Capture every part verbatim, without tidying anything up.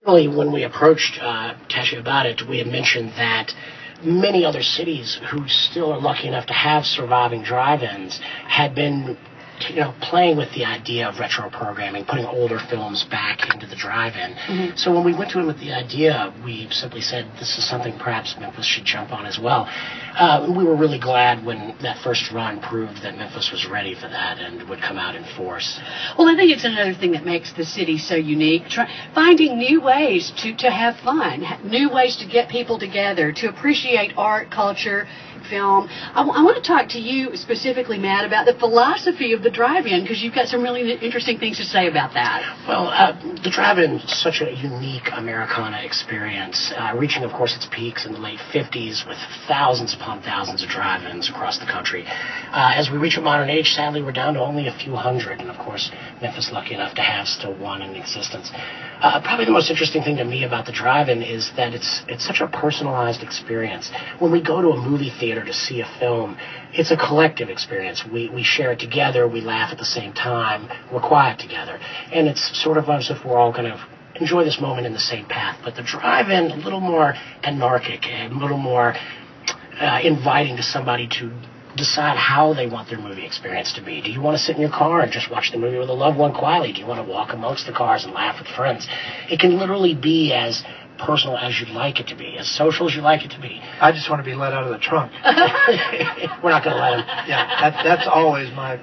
Really, when we approached uh, Tashi about it, we had mentioned that many other cities who still are lucky enough to have surviving drive-ins had been, you know, playing with the idea of retro programming, putting older films back into the drive-in. Mm-hmm. So when we went to him with the idea, we simply said, this is something perhaps Memphis should jump on as well. Uh, and we were really glad when that first run proved that Memphis was ready for that and would come out in force. Well, I think it's another thing that makes the city so unique, Try, finding new ways to, to have fun, new ways to get people together, to appreciate art, culture, film. I, w- I want to talk to you specifically, Matt, about the philosophy of the drive-in, because you've got some really interesting things to say about that. Well, uh, the drive-in is such a unique Americana experience, uh, reaching, of course, its peaks in the late fifties with thousands upon thousands of drive-ins across the country. Uh, as we reach a modern age, sadly, we're down to only a few hundred, and, of course, Memphis lucky enough to have still one in existence. Uh, probably the most interesting thing to me about the drive-in is that it's it's such a personalized experience. When we go to a movie theater to see a film, it's a collective experience. We we share it together, we laugh at the same time, we're quiet together. And it's sort of as if we're all going to enjoy this moment in the same path. But the drive-in, a little more anarchic, a little more uh, inviting to somebody to decide how they want their movie experience to be. Do you want to sit in your car and just watch the movie with a loved one quietly? Do you want to walk amongst the cars and laugh with friends? It can literally be as personal as you'd like it to be, as social as you'd like it to be. I just want to be let out of the trunk. We're not going to let him. Yeah, that, that's always my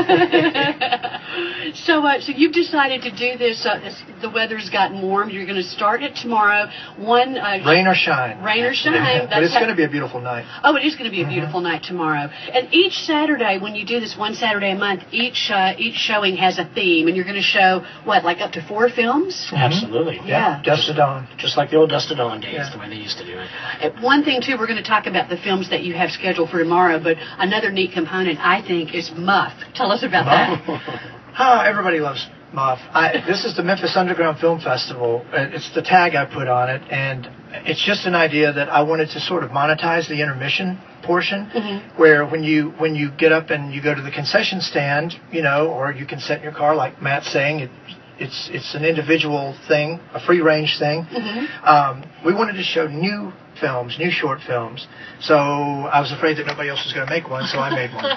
issue. so, uh, so you've decided to do this. Uh, this the weather's gotten warm. You're going to start it tomorrow. One uh, rain or shine. Rain or shine. But it's going to be a beautiful night. Oh, it is going to be a beautiful mm-hmm. night tomorrow. And each Saturday, when you do this one Saturday a month, each uh, each showing has a theme, and you're going to show what, like up to four films? Mm-hmm. Absolutely. Yeah. yeah. Dust to Dawn. Just like the old Dust to Dawn days, yeah. the way they used to do it. Uh, one thing too, we're going to talk about the films that you have scheduled for tomorrow, but another neat component, I think, is Muff. Tell us about Muff. that. Oh, everybody loves Muff. I, this is the Memphis Underground Film Festival. It's the tag I put on it, and it's just an idea that I wanted to sort of monetize the intermission portion, mm-hmm. where when you when you get up and you go to the concession stand, you know, or you can sit in your car, like Matt's saying, it, it's it's an individual thing, a free range thing. Mm-hmm. Um, we wanted to show new films, new short films. So I was afraid that nobody else was going to make one, so I made one.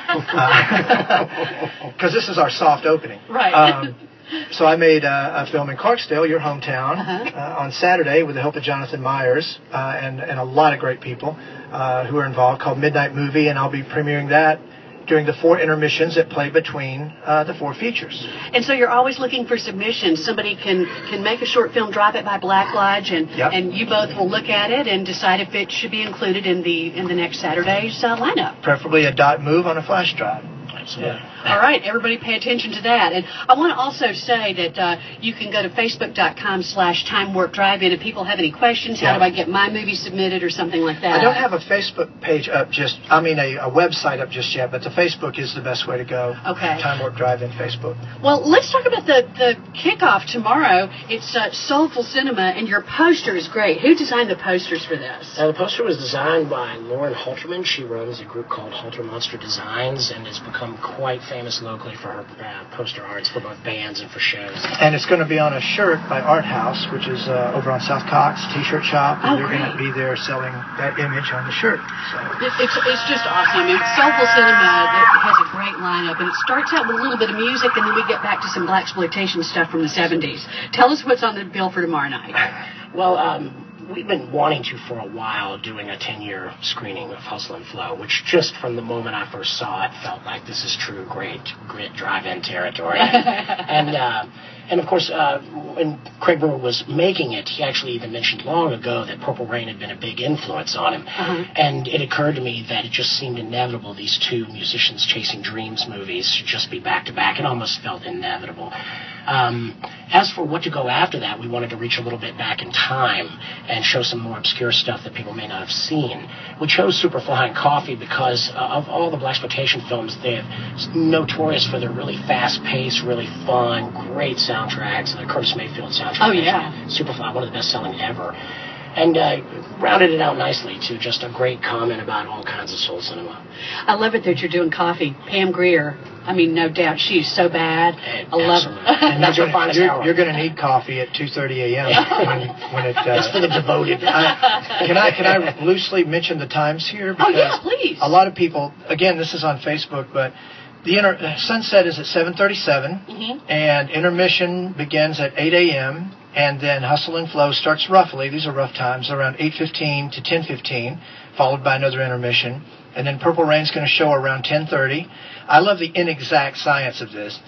Because uh, this is our soft opening. Right. Um, so I made uh, a film in Clarksdale, your hometown, uh-huh. uh, on Saturday with the help of Jonathan Myers uh, and, and a lot of great people uh, who are involved, called Midnight Movie, and I'll be premiering that during the four intermissions that play between uh, the four features. And so you're always looking for submissions. Somebody can, can make a short film, drop it by Black Lodge, and yep. and you both will look at it and decide if it should be included in the in the next Saturday's uh, lineup. Preferably a dot move on a flash drive. Absolutely. Yeah. All right, everybody pay attention to that. And I want to also say that uh, you can go to facebook.com slash Time Warp Drive-In if people have any questions. How yeah. do I get my movie submitted or something like that? I don't have a Facebook page up just, I mean a, a website up just yet, but the Facebook is the best way to go. Okay. Time Warp Drive-In Facebook. Well, let's talk about the, the kickoff tomorrow. It's uh, Soulful Cinema, and your poster is great. Who designed the posters for this? Uh, the poster was designed by Lauren Halterman. She runs a group called Halter Monster Designs and has become quite famous locally for her uh, poster arts for both bands and for shows. And it's going to be on a shirt by Art House, which is uh, over on South Cox, T-shirt shop, and oh, they're going to be there selling that image on the shirt. So. It, it's, it's just awesome. It's Soulful Cinema that has a great lineup, and it starts out with a little bit of music, and then we get back to some blaxploitation stuff from the seventies. Tell us what's on the bill for tomorrow night. Well, um... we've been wanting to for a while doing a ten-year screening of Hustle and Flow, which just from the moment I first saw it felt like this is true great grit drive-in territory. and uh, and of course, uh, when Craig Brewer was making it, he actually even mentioned long ago that Purple Rain had been a big influence on him. Uh-huh. And it occurred to me that it just seemed inevitable these two musicians chasing dreams movies should just be back-to-back. It almost felt inevitable. Um, as for what to go after that, we wanted to reach a little bit back in time and show some more obscure stuff that people may not have seen. We chose Superfly and Coffee because uh, of all the blaxploitation films, they're notorious for their really fast-paced, really fun, great soundtracks. The Curtis Mayfield soundtrack. Oh, yeah. Superfly, one of the best-selling ever. and uh, rounded it out nicely to just a great comment about all kinds of soul cinema. I love it that you're doing coffee. Pam Grier, I mean, no doubt she's so bad. And I love absolutely. it. And that's her finest You're, hour. you're going to need coffee at two thirty a.m. when, when it. Uh, It's for the devoted. I, can I can I loosely mention the times here? Oh, Because yeah, please. A lot of people. Again, this is on Facebook, but the inter, sunset is at seven thirty-seven, Mm-hmm. and intermission begins at eight a.m. And then Hustle and Flow starts roughly. These are rough times around eight fifteen to ten fifteen, followed by another intermission. And then Purple Rain's going to show around ten thirty. I love the inexact science of this.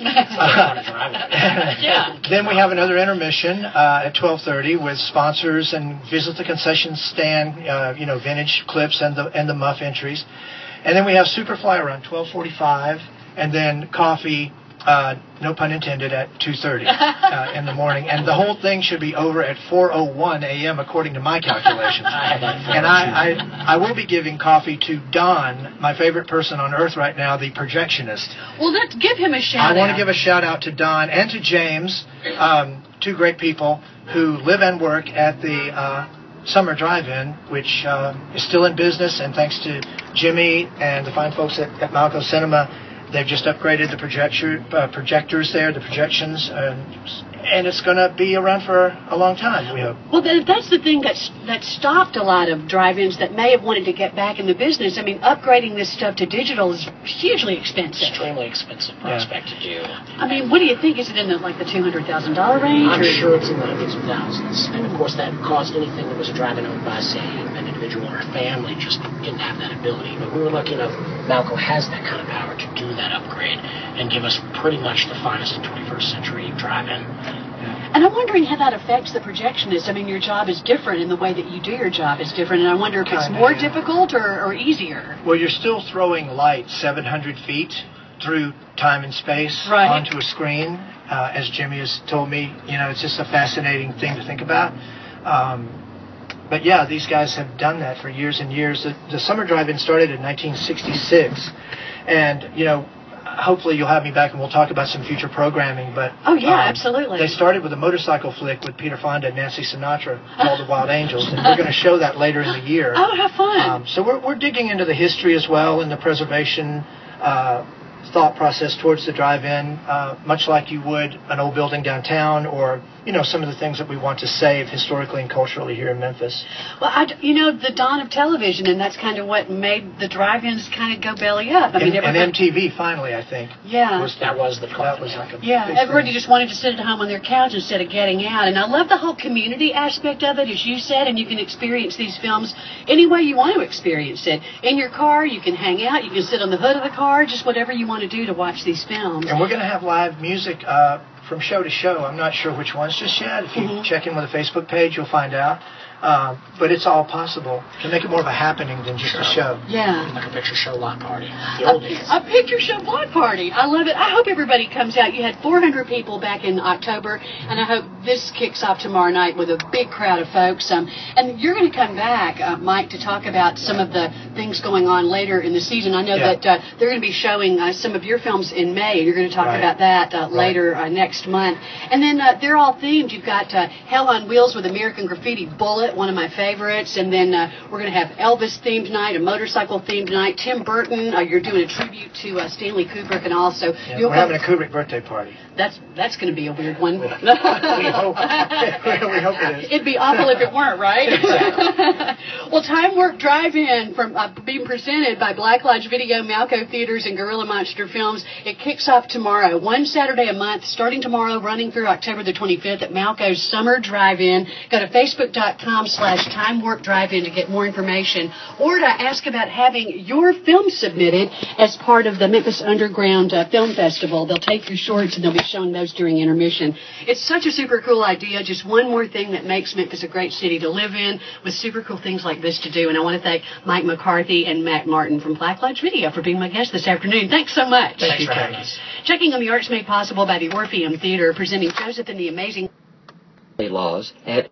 Yeah. Then we have another intermission uh, at twelve thirty with sponsors and visit the concession stand, uh, you know, vintage clips and the and the muff entries. And then we have Superfly around twelve forty-five, and then coffee, uh, no pun intended, at two thirty uh, in the morning. And the whole thing should be over at four oh one a.m. according to my calculations. And I, I I will be giving coffee to Don, my favorite person on earth right now, the projectionist. Well, let's give him a shout I want out. to give a shout out to Don and to James, um, two great people who live and work at the uh, Summer Drive-In, which uh, is still in business. And thanks to Jimmy and the fine folks at, at Malco Cinema, they've just upgraded the projector uh, projectors there, the projections, uh, and it's going to be around for a long time, we hope. Well, th- that's the thing that's, that stopped a lot of drive-ins that may have wanted to get back in the business. I mean, upgrading this stuff to digital is hugely expensive. Extremely expensive prospect to do. I mean, what do you think? Is it in the, like the two hundred thousand dollars range? I'm or- sure it's in the hundreds of thousands. And of course, that cost anything that was a drive-in owned by, say, an individual or a family just didn't have that ability. But we were lucky enough, Malco has that kind of power to do that upgrade and give us pretty much the finest of twenty-first century drive-in. And I'm wondering how that affects the projectionist. I mean, your job is different, and the way that you do your job is different. And I wonder if it's Kinda, more yeah. difficult or, or easier. Well, you're still throwing light seven hundred feet through time and space Right. onto a screen. Uh, as Jimmy has told me, you know, it's just a fascinating thing to think about. Um, but yeah, these guys have done that for years and years. The, the Summer Drive-In started in nineteen sixty-six, and you know, hopefully you'll have me back and we'll talk about some future programming. But Oh, yeah, um, absolutely. They started with a motorcycle flick with Peter Fonda and Nancy Sinatra called The Wild Angels, and we're going to show that later in the year. Oh, how fun. Um, so we're, we're digging into the history as well and the preservation uh, thought process towards the drive-in, uh, much like you would an old building downtown or, you know, some of the things that we want to save historically and culturally here in Memphis. Well, I, you know, the dawn of television, and that's kind of what made the drive-ins kind of go belly up. I mean, and, and everybody- M T V finally, I think. Yeah. Was That was the that was like like a Yeah, big everybody thing. just wanted to sit at home on their couch instead of getting out. And I love the whole community aspect of it, as you said, and you can experience these films any way you want to experience it. In your car, you can hang out, you can sit on the hood of the car, just whatever you want to do to watch these films. And we're going to have live music uh, from show to show. I'm not sure which ones just yet. If you Mhm. check in with the Facebook page, you'll find out. Um, but it's all possible to make it more of a happening than just a show. Yeah. like a picture show lot party. The old days. A, a picture show block party. I love it. I hope everybody comes out. You had four hundred people back in October, and I hope this kicks off tomorrow night with a big crowd of folks. Um, and you're going to come back, uh, Mike, to talk about some of the things going on later in the season. I know Yeah. that uh, they're going to be showing uh, some of your films in May, and you're going to talk Right. about that uh, Right. later uh, next month. And then uh, they're all themed. You've got uh, Hell on Wheels with American Graffiti Bullet, one of my favorites. And then uh, we're going to have Elvis themed night, a motorcycle themed night. Tim Burton, uh, you're doing a tribute to uh, Stanley Kubrick, and also Yeah, you'll we're having a Kubrick birthday party. that's that's going to be a weird one. We hope. we hope it is. It'd be awful if it weren't, right? Well, Time Warp Drive-In, from uh, being presented by Black Lodge Video, Malco Theaters, and Gorilla Monster Films. It kicks off tomorrow, one Saturday a month, starting tomorrow, running through October the twenty-fifth at Malco's Summer Drive-In. Go to facebook.com slash Time Warp Drive-In to get more information, or to ask about having your film submitted as part of the Memphis Underground uh, Film Festival. They'll take your shorts and they'll be showing those during intermission. It's such a super cool idea. Just one more thing that makes Memphis a great city to live in, with super cool things like this to do. And I want to thank Mike McCarthy and Matt Martin from Black Lodge Video for being my guest this afternoon. Thanks so much. Thank Thanks you, for having Kate. us. Checking on the arts made possible by the Orpheum Theater, presenting Joseph and the Amazing laws at